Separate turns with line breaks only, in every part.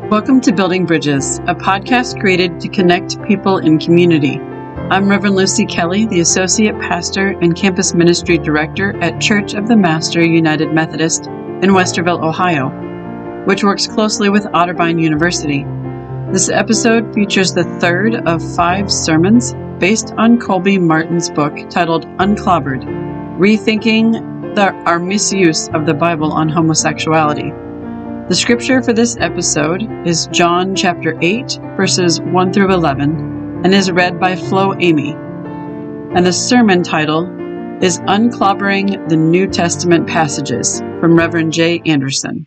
Welcome to Building Bridges, a podcast created to connect people in community. I'm Reverend Lucy Kelly, the Associate Pastor and Campus Ministry Director at Church of the Master United Methodist in Westerville, Ohio, which works closely with Otterbein University. This episode features the third of 5 sermons based on Colby Martin's book titled Unclobbered, Rethinking our Misuse of the Bible on Homosexuality. The scripture for this episode is John chapter 8, verses 1 through 11, and is read by Flo Amy. And the sermon title is Unclobbering the New Testament Passages from Reverend J. Anderson.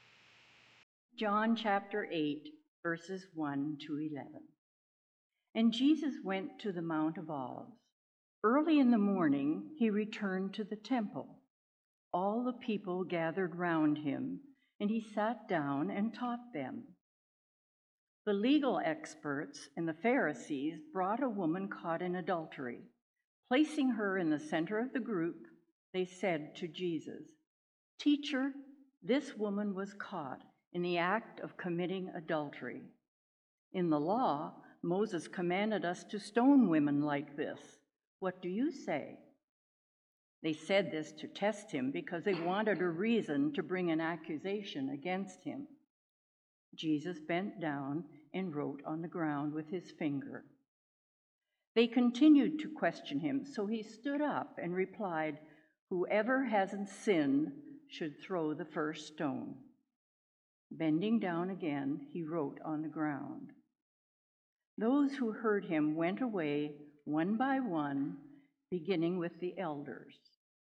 John chapter 8, verses 1 to 11. And Jesus went to the Mount of Olives. Early in the morning, he returned to the temple. All the people gathered round him, and he sat down and taught them. The legal experts and the Pharisees brought a woman caught in adultery. Placing her in the center of the group, they said to Jesus, "Teacher, this woman was caught in the act of committing adultery. In the law, Moses commanded us to stone women like this. What do you say?" They said this to test him because they wanted a reason to bring an accusation against him. Jesus bent down and wrote on the ground with his finger. They continued to question him, so he stood up and replied, "Whoever hasn't sinned should throw the first stone." Bending down again, he wrote on the ground. Those who heard him went away one by one, beginning with the elders.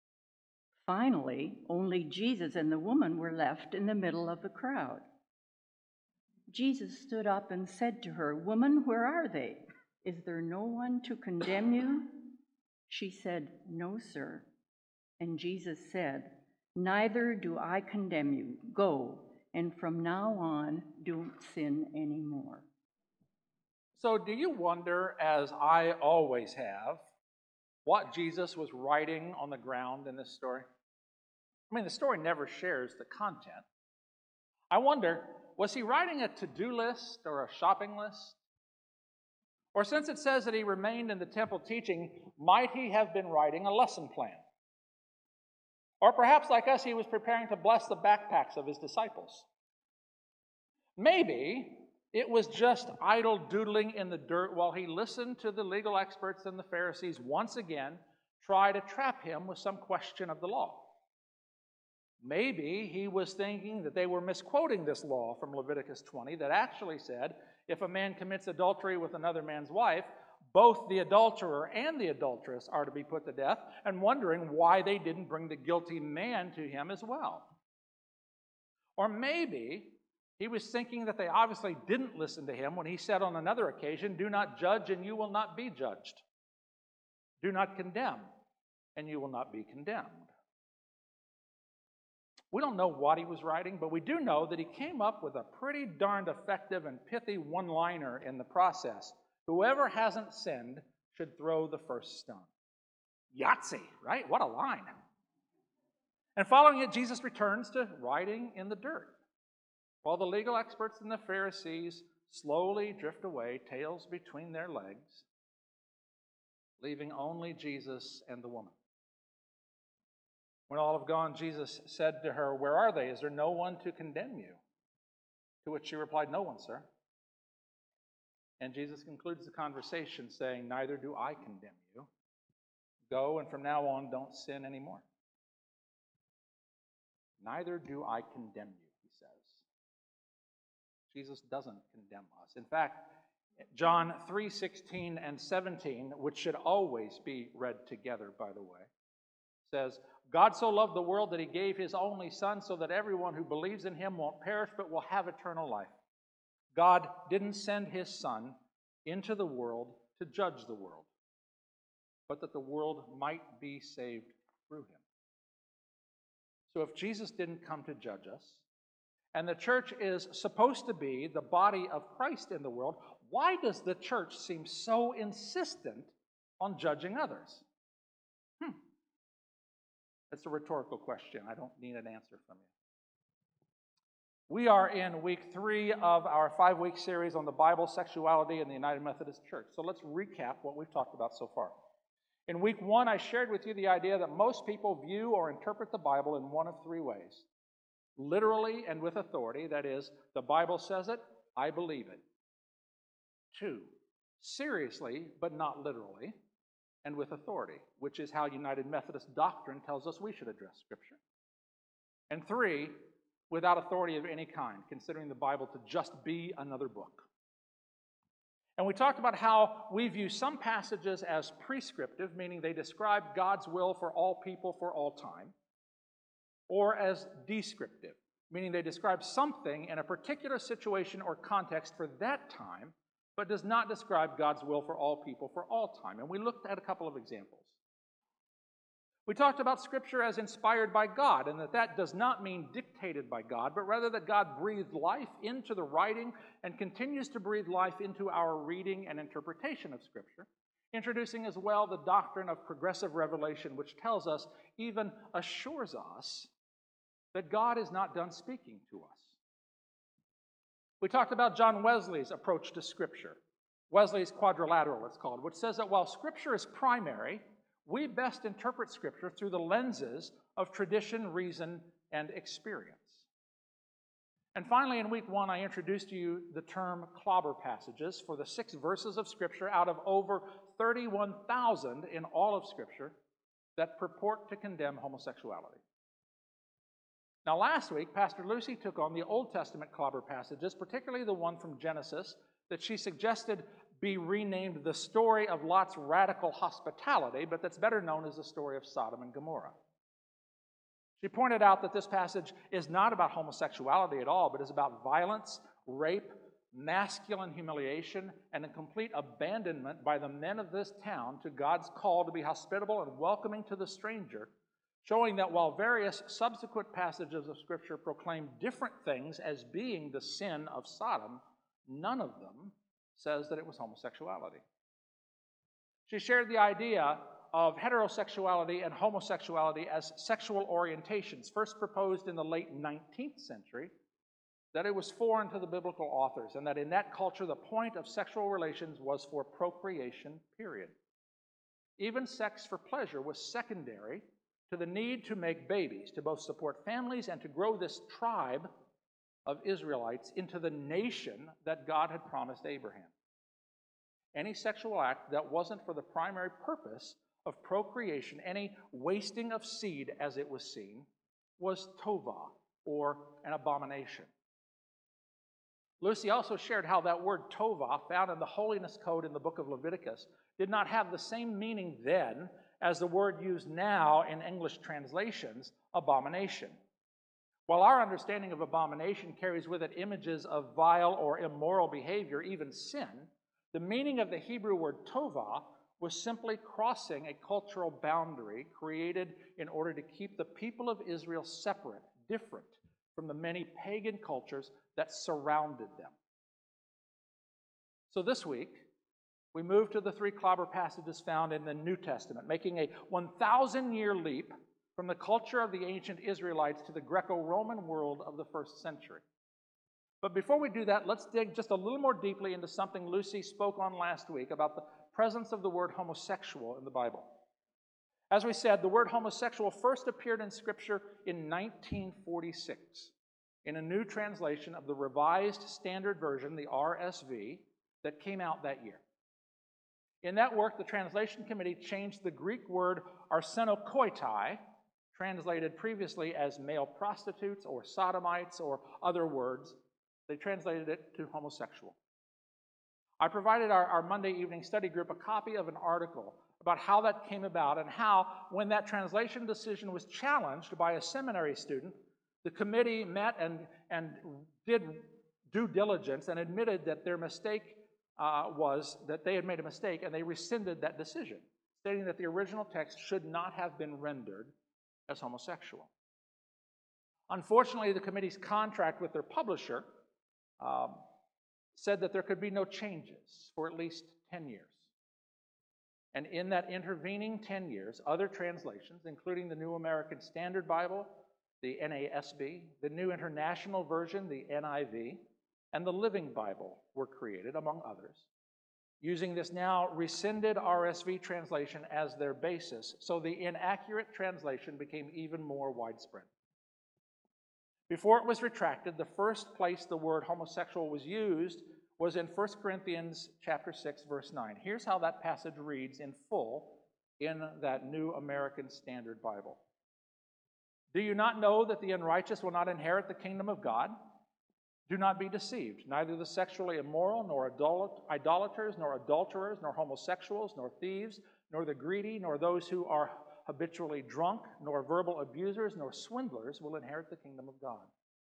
Finally, only Jesus and the woman were left in the middle of the crowd. Jesus stood up and said to her, "Woman, where are they? Is there no one to condemn you?" She said, "No, sir." And Jesus said, "Neither do I condemn you. Go, and from now on, don't sin anymore."
So do you wonder, as I always have, what Jesus was writing on the ground in this story? I mean, the story never shares the content. I wonder, was he writing a to-do list or a shopping list? Or since it says that he remained in the temple teaching, might he have been writing a lesson plan? Or perhaps like us, he was preparing to bless the backpacks of his disciples. Maybe it was just idle doodling in the dirt while he listened to the legal experts and the Pharisees once again try to trap him with some question of the law. Maybe he was thinking that they were misquoting this law from Leviticus 20 that actually said, if a man commits adultery with another man's wife, both the adulterer and the adulteress are to be put to death, and wondering why they didn't bring the guilty man to him as well. Or maybe he was thinking that they obviously didn't listen to him when he said on another occasion, "Do not judge and you will not be judged. Do not condemn and you will not be condemned." We don't know what he was writing, but we do know that he came up with a pretty darned effective and pithy one-liner in the process. Whoever hasn't sinned should throw the first stone. Yahtzee, right? What a line. And following it, Jesus returns to writing in the dirt, while the legal experts and the Pharisees slowly drift away, tails between their legs, leaving only Jesus and the woman. When all have gone, Jesus said to her, "Where are they? Is there no one to condemn you?" To which she replied, "No one, sir." And Jesus concludes the conversation saying, "Neither do I condemn you. Go, and from now on, don't sin anymore." Neither do I condemn you, he says. Jesus doesn't condemn us. In fact, John 3:16 and 17, which should always be read together, by the way, says, "God so loved the world that he gave his only Son so that everyone who believes in him won't perish but will have eternal life." God didn't send his Son into the world to judge the world, but that the world might be saved through him. So if Jesus didn't come to judge us, and the church is supposed to be the body of Christ in the world, why does the church seem so insistent on judging others? That's a rhetorical question. I don't need an answer from you. We are in week 3 of our 5-week series on the Bible, sexuality, and the United Methodist Church. So let's recap what we've talked about so far. In week 1, I shared with you the idea that most people view or interpret the Bible in one of 3 ways. Literally and with authority, that is, the Bible says it, I believe it. 2, seriously, but not literally, and with authority, which is how United Methodist doctrine tells us we should address Scripture. And 3, without authority of any kind, considering the Bible to just be another book. And we talked about how we view some passages as prescriptive, meaning they describe God's will for all people for all time, or as descriptive, meaning they describe something in a particular situation or context for that time, but does not describe God's will for all people for all time. And we looked at a couple of examples. We talked about Scripture as inspired by God, and that does not mean dictated by God, but rather that God breathed life into the writing and continues to breathe life into our reading and interpretation of Scripture, introducing as well the doctrine of progressive revelation, which tells us, even assures us, that God is not done speaking to us. We talked about John Wesley's approach to Scripture, Wesley's quadrilateral, it's called, which says that while Scripture is primary, we best interpret Scripture through the lenses of tradition, reason, and experience. And finally, in week 1, I introduced to you the term clobber passages for the 6 verses of Scripture out of over 31,000 in all of Scripture that purport to condemn homosexuality. Now, last week, Pastor Lucy took on the Old Testament clobber passages, particularly the one from Genesis that she suggested be renamed the story of Lot's radical hospitality, but that's better known as the story of Sodom and Gomorrah. She pointed out that this passage is not about homosexuality at all, but is about violence, rape, masculine humiliation, and a complete abandonment by the men of this town to God's call to be hospitable and welcoming to the stranger, showing that while various subsequent passages of Scripture proclaim different things as being the sin of Sodom, none of them says that it was homosexuality. She shared the idea of heterosexuality and homosexuality as sexual orientations, first proposed in the late 19th century, that it was foreign to the biblical authors, and that in that culture the point of sexual relations was for procreation, period. Even sex for pleasure was secondary to the need to make babies, to both support families and to grow this tribe of Israelites into the nation that God had promised Abraham. Any sexual act that wasn't for the primary purpose of procreation, any wasting of seed as it was seen, was tova, or an abomination. Lucy also shared how that word tova, found in the Holiness Code in the book of Leviticus, did not have the same meaning then as the word used now in English translations, abomination. While our understanding of abomination carries with it images of vile or immoral behavior, even sin, the meaning of the Hebrew word tova was simply crossing a cultural boundary created in order to keep the people of Israel separate, different from the many pagan cultures that surrounded them. So this week, we move to the 3 clobber passages found in the New Testament, making a 1,000-year leap from the culture of the ancient Israelites to the Greco-Roman world of the 1st century. But before we do that, let's dig just a little more deeply into something Lucy spoke on last week about the presence of the word homosexual in the Bible. As we said, the word homosexual first appeared in Scripture in 1946 in a new translation of the Revised Standard Version, the RSV, that came out that year. In that work, the translation committee changed the Greek word arsenokoitai, translated previously as male prostitutes or sodomites or other words. They translated it to homosexual. I provided our Monday evening study group a copy of an article about how that came about and how, when that translation decision was challenged by a seminary student, the committee met and did due diligence and admitted that their mistake was that they had made a mistake, and they rescinded that decision, stating that the original text should not have been rendered as homosexual. Unfortunately, the committee's contract with their publisher said that there could be no changes for at least 10 years. And in that intervening 10 years, other translations, including the New American Standard Bible, the NASB, the New International Version, the NIV, and the Living Bible were created, among others, using this now rescinded RSV translation as their basis, so the inaccurate translation became even more widespread. Before it was retracted, the first place the word homosexual was used was in 1 Corinthians chapter 6, verse 9. Here's how that passage reads in full in that New American Standard Bible. Do you not know that the unrighteous will not inherit the kingdom of God? Do not be deceived. Neither the sexually immoral, nor idolaters, nor adulterers, nor homosexuals, nor thieves, nor the greedy, nor those who are habitually drunk, nor verbal abusers, nor swindlers will inherit the kingdom of God.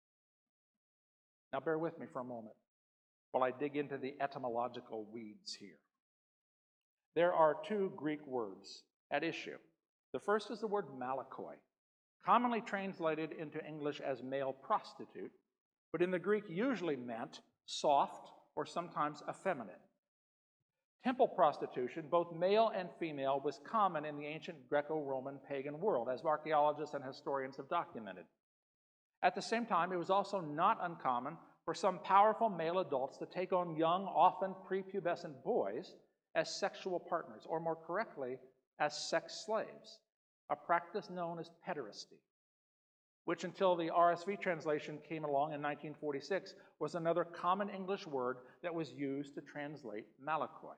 Now bear with me for a moment while I dig into the etymological weeds here. There are two Greek words at issue. The first is the word malakoi, commonly translated into English as male prostitute, but in the Greek usually meant soft or sometimes effeminate. Temple prostitution, both male and female, was common in the ancient Greco-Roman pagan world, as archaeologists and historians have documented. At the same time, it was also not uncommon for some powerful male adults to take on young, often prepubescent boys as sexual partners, or more correctly, as sex slaves, a practice known as pederasty, which until the RSV translation came along in 1946 was another common English word that was used to translate malakoi.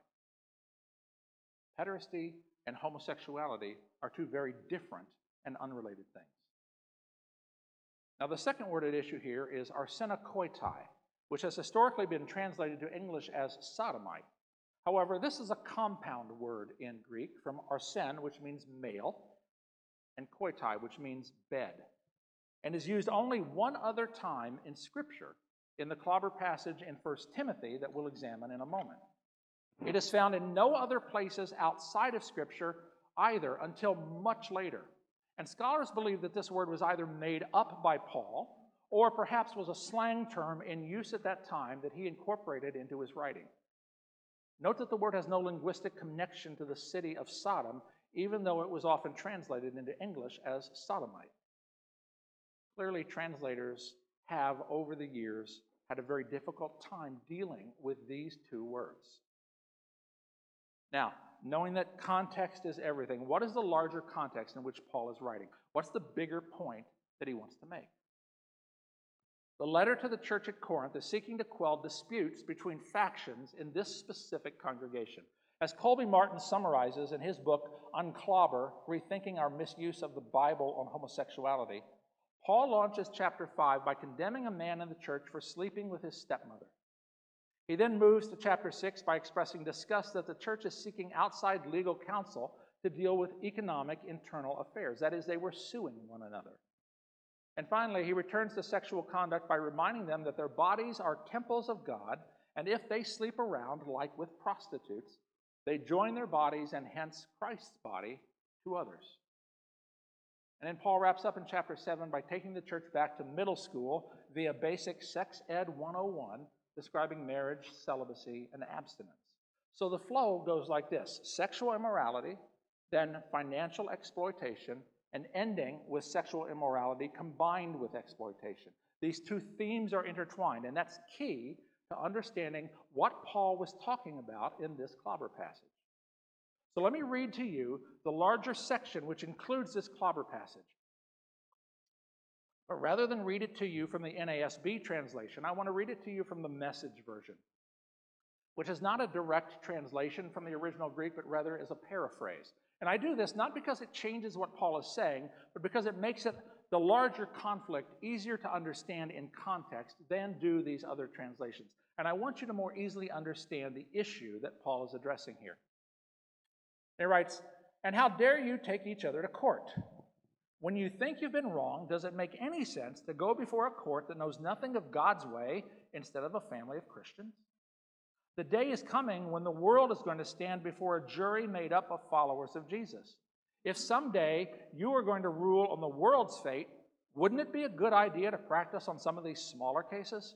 Pederasty and homosexuality are two very different and unrelated things. Now, the second word at issue here is arsenokoitai, which has historically been translated to English as sodomite. However, this is a compound word in Greek from arsen, which means male, and koitai, which means bed, and is used only one other time in Scripture, in the clobber passage in 1 Timothy that we'll examine in a moment. It is found in no other places outside of Scripture either until much later. And scholars believe that this word was either made up by Paul or perhaps was a slang term in use at that time that he incorporated into his writing. Note that the word has no linguistic connection to the city of Sodom, even though it was often translated into English as sodomite. Clearly, translators have, over the years, had a very difficult time dealing with these two words. Now, knowing that context is everything, what is the larger context in which Paul is writing? What's the bigger point that he wants to make? The letter to the church at Corinth is seeking to quell disputes between factions in this specific congregation. As Colby Martin summarizes in his book, Unclobber, Rethinking Our Misuse of the Bible on Homosexuality, Paul launches chapter 5 by condemning a man in the church for sleeping with his stepmother. He then moves to chapter 6 by expressing disgust that the church is seeking outside legal counsel to deal with economic internal affairs. That is, they were suing one another. And finally, he returns to sexual conduct by reminding them that their bodies are temples of God, and if they sleep around like with prostitutes, they join their bodies and hence Christ's body to others. And then Paul wraps up in chapter 7 by taking the church back to middle school via basic Sex Ed 101, describing marriage, celibacy, and abstinence. So the flow goes like this: sexual immorality, then financial exploitation, and ending with sexual immorality combined with exploitation. These two themes are intertwined, and that's key to understanding what Paul was talking about in this clobber passage. So let me read to you the larger section which includes this clobber passage. But rather than read it to you from the NASB translation, I want to read it to you from the Message version, which is not a direct translation from the original Greek, but rather is a paraphrase. And I do this not because it changes what Paul is saying, but because it makes it the larger conflict easier to understand in context than do these other translations. And I want you to more easily understand the issue that Paul is addressing here. He writes, "And how dare you take each other to court? When you think you've been wrong, does it make any sense to go before a court that knows nothing of God's way instead of a family of Christians? The day is coming when the world is going to stand before a jury made up of followers of Jesus. If someday you are going to rule on the world's fate, wouldn't it be a good idea to practice on some of these smaller cases?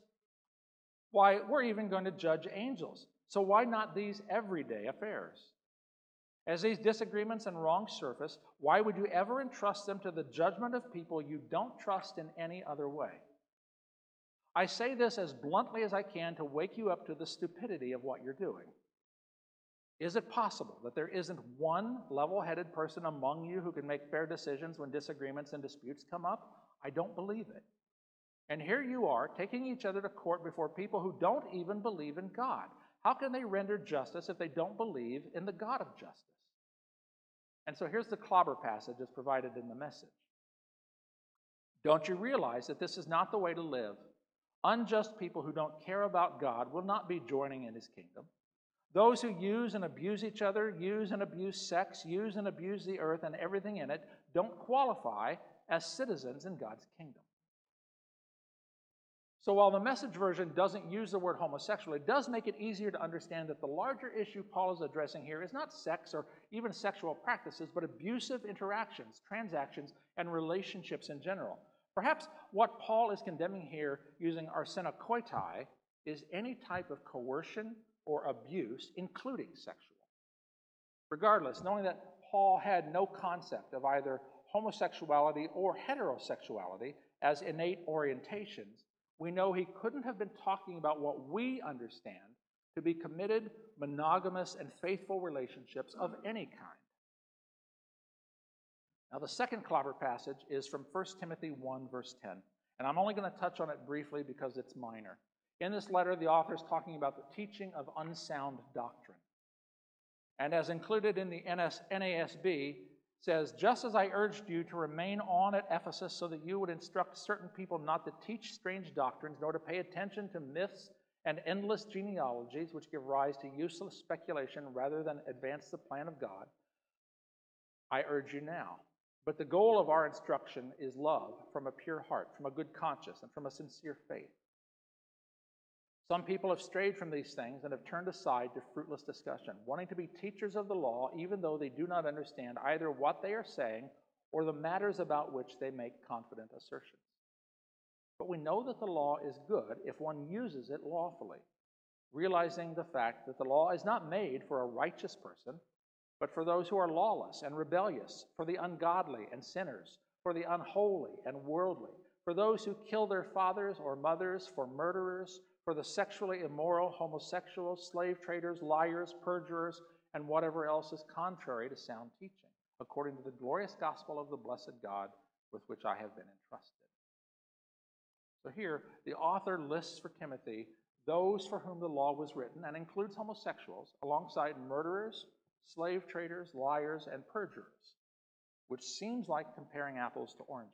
Why, we're even going to judge angels, so why not these everyday affairs? As these disagreements and wrongs surface, why would you ever entrust them to the judgment of people you don't trust in any other way? I say this as bluntly as I can to wake you up to the stupidity of what you're doing. Is it possible that there isn't one level-headed person among you who can make fair decisions when disagreements and disputes come up? I don't believe it. And here you are, taking each other to court before people who don't even believe in God. How can they render justice if they don't believe in the God of justice? And so here's the clobber passage as provided in the message. Don't you realize that this is not the way to live? Unjust people who don't care about God will not be joining in his kingdom. Those who use and abuse each other, use and abuse sex, use and abuse the earth and everything in it, don't qualify as citizens in God's kingdom. So while the Message version doesn't use the word homosexual, it does make it easier to understand that the larger issue Paul is addressing here is not sex or even sexual practices, but abusive interactions, transactions, and relationships in general. Perhaps what Paul is condemning here using arsenokoitai is any type of coercion or abuse, including sexual. Regardless, knowing that Paul had no concept of either homosexuality or heterosexuality as innate orientations, we know he couldn't have been talking about what we understand to be committed, monogamous, and faithful relationships of any kind. Now, the second clobber passage is from 1 Timothy 1, verse 10. And I'm only going to touch on it briefly because it's minor. In this letter, the author is talking about the teaching of unsound doctrine. And as included in the NASB, says, just as I urged you to remain on at Ephesus so that you would instruct certain people not to teach strange doctrines, nor to pay attention to myths and endless genealogies which give rise to useless speculation rather than advance the plan of God, I urge you now. But the goal of our instruction is love from a pure heart, from a good conscience, and from a sincere faith. Some people have strayed from these things and have turned aside to fruitless discussion, wanting to be teachers of the law, even though they do not understand either what they are saying or the matters about which they make confident assertions. But we know that the law is good if one uses it lawfully, realizing the fact that the law is not made for a righteous person, but for those who are lawless and rebellious, for the ungodly and sinners, for the unholy and worldly, for those who kill their fathers or mothers, for murderers, for the sexually immoral, homosexuals, slave traders, liars, perjurers, and whatever else is contrary to sound teaching, according to the glorious gospel of the blessed God with which I have been entrusted. So here, the author lists for Timothy those for whom the law was written, and includes homosexuals, alongside murderers, slave traders, liars, and perjurers, which seems like comparing apples to oranges.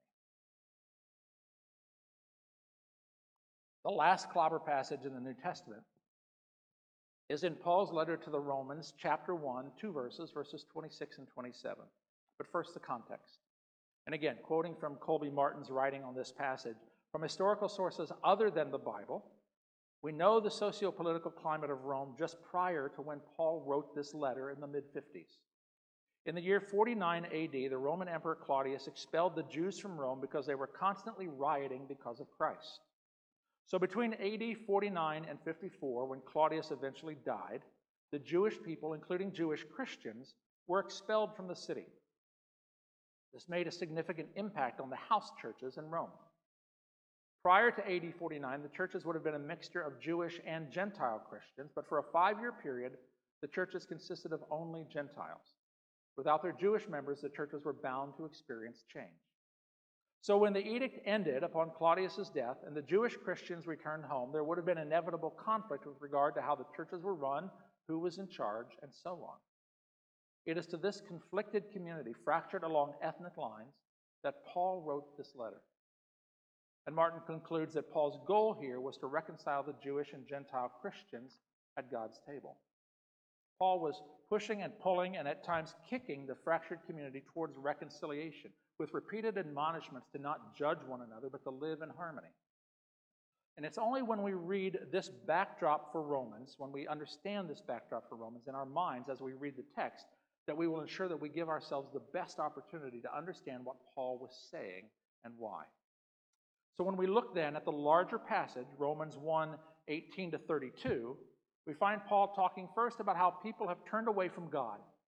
The last clobber passage in the New Testament is in Paul's letter to the Romans, chapter 1, 2 verses 26 and 27. But first, the context. And again, quoting from Colby Martin's writing on this passage, from historical sources other than the Bible, we know the socio-political climate of Rome just prior to when Paul wrote this letter in the mid-50s. In the year 49 AD, the Roman Emperor Claudius expelled the Jews from Rome because they were constantly rioting because of Christ. So between AD 49 and 54, when Claudius eventually died, the Jewish people, including Jewish Christians, were expelled from the city. This made a significant impact on the house churches in Rome. Prior to AD 49, the churches would have been a mixture of Jewish and Gentile Christians, but for a 5-year period, the churches consisted of only Gentiles. Without their Jewish members, the churches were bound to experience change. So when the edict ended upon Claudius's death and the Jewish Christians returned home, there would have been inevitable conflict with regard to how the churches were run, who was in charge, and so on. It is to this conflicted community, fractured along ethnic lines, that Paul wrote this letter. And Martin concludes that Paul's goal here was to reconcile the Jewish and Gentile Christians at God's table. Paul was pushing and pulling and at times kicking the fractured community towards reconciliation, with repeated admonishments to not judge one another, but to live in harmony. And it's only when we read this backdrop for Romans, when we understand this backdrop for Romans in our minds as we read the text, that we will ensure that we give ourselves the best opportunity to understand what Paul was saying and why. So when we look then at the larger passage, Romans 1, 18 to 32, we find Paul talking first about how people have turned away from God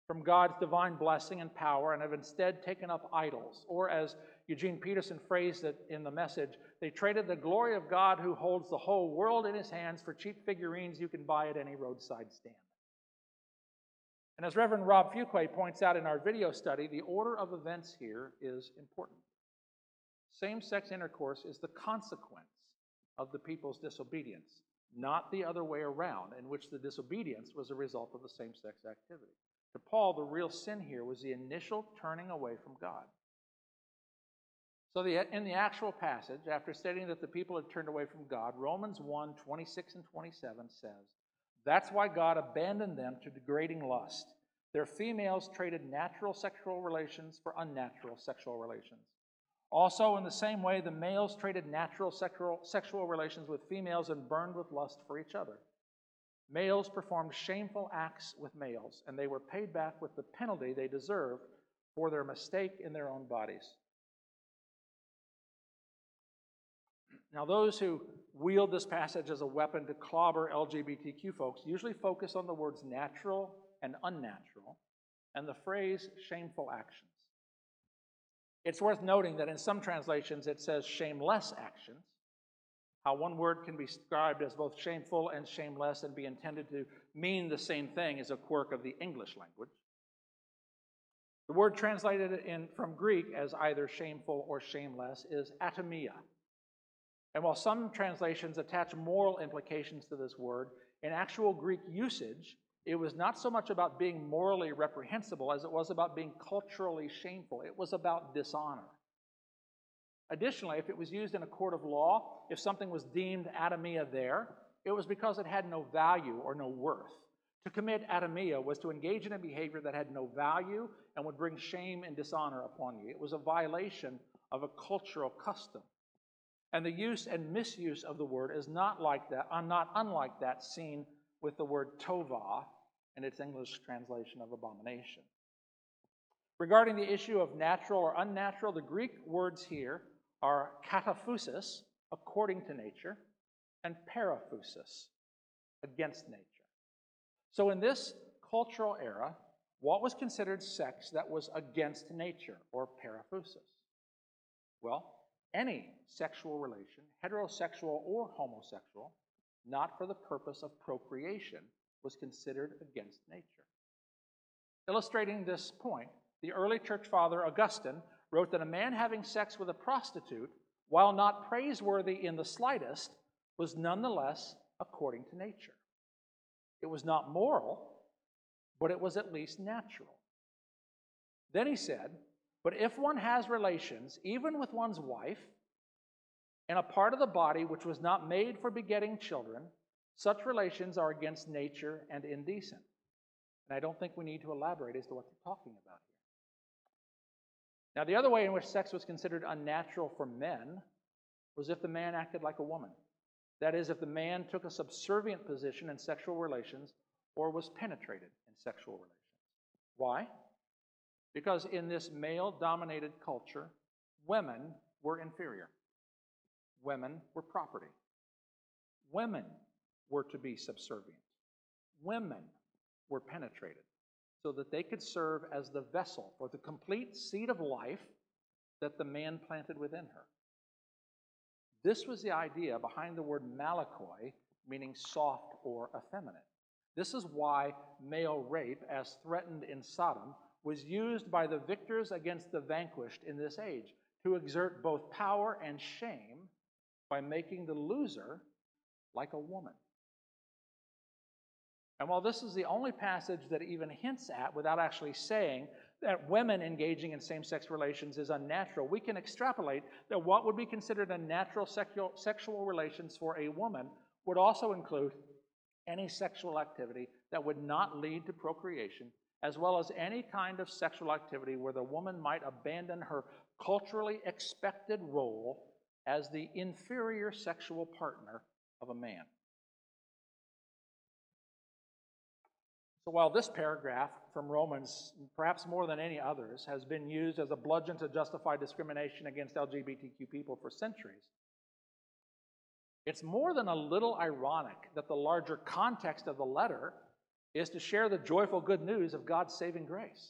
from God's divine blessing and power and have instead taken up idols. Or as Eugene Peterson phrased it in the Message, they traded the glory of God who holds the whole world in his hands for cheap figurines you can buy at any roadside stand. And as Reverend Rob Fuquay points out in our video study, the order of events here is important. Same-sex intercourse is the consequence of the people's disobedience, not the other way around, in which the disobedience was a result of the same-sex activity. To Paul, the real sin here was the initial turning away from God. So in the actual passage, after stating that the people had turned away from God, Romans 1:26 and 27 says, "That's why God abandoned them to degrading lust. Their females traded natural sexual relations for unnatural sexual relations. Also, in the same way, the males traded natural sexual relations with females and burned with lust for each other. Males performed shameful acts with males, and they were paid back with the penalty they deserved for their mistake in their own bodies." Now, those who wield this passage as a weapon to clobber LGBTQ folks usually focus on the words natural and unnatural and the phrase shameful actions. It's worth noting that in some translations it says shameless actions. How one word can be described as both shameful and shameless and be intended to mean the same thing is a quirk of the English language. The word translated from Greek as either shameful or shameless is atomia. And while some translations attach moral implications to this word, in actual Greek usage, it was not so much about being morally reprehensible as it was about being culturally shameful. It was about dishonor. Additionally, if it was used in a court of law, if something was deemed atomia there, it was because it had no value or no worth. To commit atomia was to engage in a behavior that had no value and would bring shame and dishonor upon you. It was a violation of a cultural custom. And the use and misuse of the word is not unlike that seen with the word tova in its English translation of abomination. Regarding the issue of natural or unnatural, the Greek words here are kataphusis, according to nature, and paraphusis, against nature. So in this cultural era, what was considered sex that was against nature, or paraphusis? Well, any sexual relation, heterosexual or homosexual, not for the purpose of procreation, was considered against nature. Illustrating this point, the early church father Augustine wrote that a man having sex with a prostitute, while not praiseworthy in the slightest, was nonetheless according to nature. It was not moral, but it was at least natural. Then he said, "But if one has relations, even with one's wife, in a part of the body which was not made for begetting children, such relations are against nature and indecent." And I don't think we need to elaborate as to what they're talking about here. Now, the other way in which sex was considered unnatural for men was if the man acted like a woman. That is, if the man took a subservient position in sexual relations or was penetrated in sexual relations. Why? Because in this male-dominated culture, women were inferior. Women were property. Women were to be subservient. Women were penetrated so that they could serve as the vessel or the complete seed of life that the man planted within her. This was the idea behind the word malakoi, meaning soft or effeminate. This is why male rape, as threatened in Sodom, was used by the victors against the vanquished in this age to exert both power and shame by making the loser like a woman. And while this is the only passage that even hints at, without actually saying, that women engaging in same-sex relations is unnatural, we can extrapolate that what would be considered unnatural sexual relations for a woman would also include any sexual activity that would not lead to procreation, as well as any kind of sexual activity where the woman might abandon her culturally expected role as the inferior sexual partner of a man. So while this paragraph from Romans, perhaps more than any others, has been used as a bludgeon to justify discrimination against LGBTQ people for centuries, it's more than a little ironic that the larger context of the letter is to share the joyful good news of God's saving grace.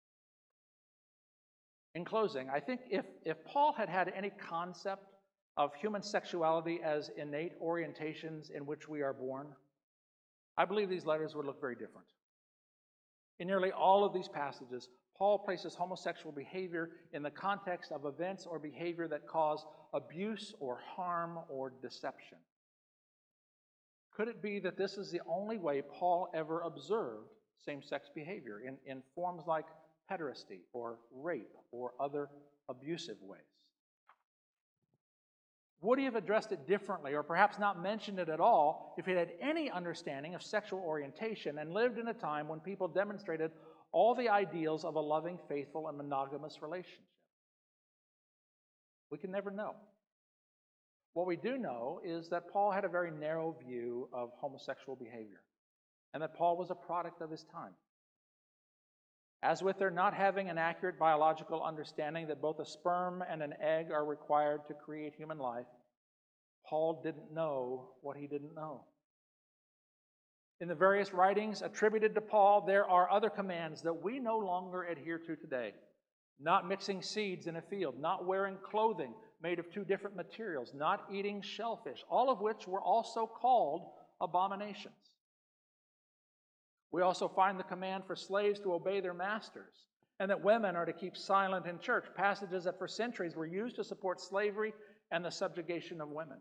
In closing, I think if Paul had had any concept of human sexuality as innate orientations in which we are born, I believe these letters would look very different. In nearly all of these passages, Paul places homosexual behavior in the context of events or behavior that cause abuse or harm or deception. Could it be that this is the only way Paul ever observed same-sex behavior, in forms like pederasty or rape or other abusive ways? Would he have addressed it differently, or perhaps not mentioned it at all, if he had any understanding of sexual orientation and lived in a time when people demonstrated all the ideals of a loving, faithful, and monogamous relationship? We can never know. What we do know is that Paul had a very narrow view of homosexual behavior, and that Paul was a product of his time. As with their not having an accurate biological understanding that both a sperm and an egg are required to create human life, Paul didn't know what he didn't know. In the various writings attributed to Paul, there are other commands that we no longer adhere to today. Not mixing seeds in a field, not wearing clothing made of two different materials, not eating shellfish, all of which were also called abominations. We also find the command for slaves to obey their masters, and that women are to keep silent in church, passages that for centuries were used to support slavery and the subjugation of women.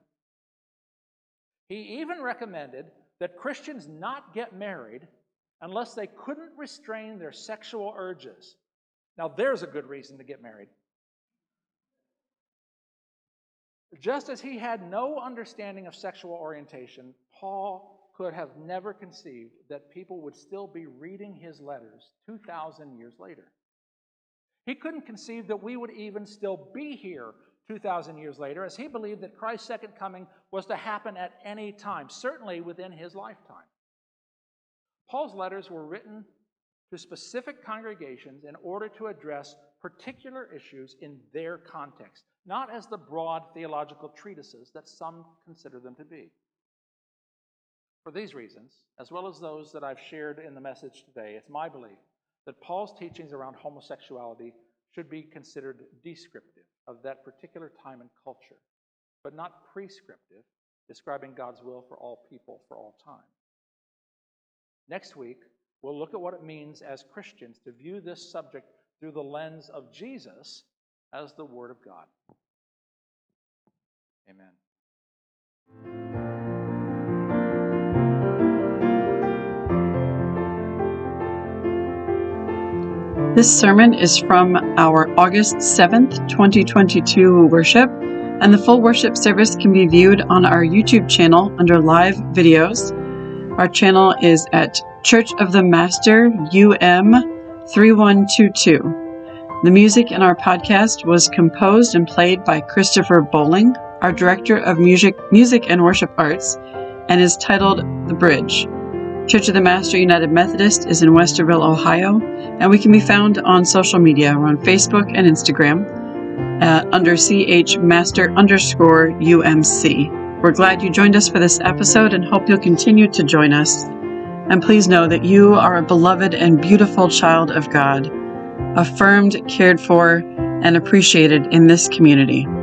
He even recommended that Christians not get married unless they couldn't restrain their sexual urges. Now, there's a good reason to get married. Just as he had no understanding of sexual orientation, Paul could have never conceived that people would still be reading his letters 2,000 years later. He couldn't conceive that we would even still be here 2,000 years later, as he believed that Christ's second coming was to happen at any time, certainly within his lifetime. Paul's letters were written to specific congregations in order to address particular issues in their context, not as the broad theological treatises that some consider them to be. For these reasons, as well as those that I've shared in the message today, it's my belief that Paul's teachings around homosexuality should be considered descriptive of that particular time and culture, but not prescriptive, describing God's will for all people for all time. Next week, we'll look at what it means as Christians to view this subject through the lens of Jesus as the Word of God. Amen.
This sermon is from our August 7th, 2022 worship, and the full worship service can be viewed on our YouTube channel under live videos. Our channel is at Church of the Master UM 3122. The music in our podcast was composed and played by Christopher Bowling, our Director of Music and Worship Arts, and is titled The Bridge. Church of the Master United Methodist is in Westerville, Ohio, and we can be found on social media. We're on Facebook and Instagram under CHMaster_UMC. We're glad you joined us for this episode and hope you'll continue to join us. And please know that you are a beloved and beautiful child of God, affirmed, cared for, and appreciated in this community.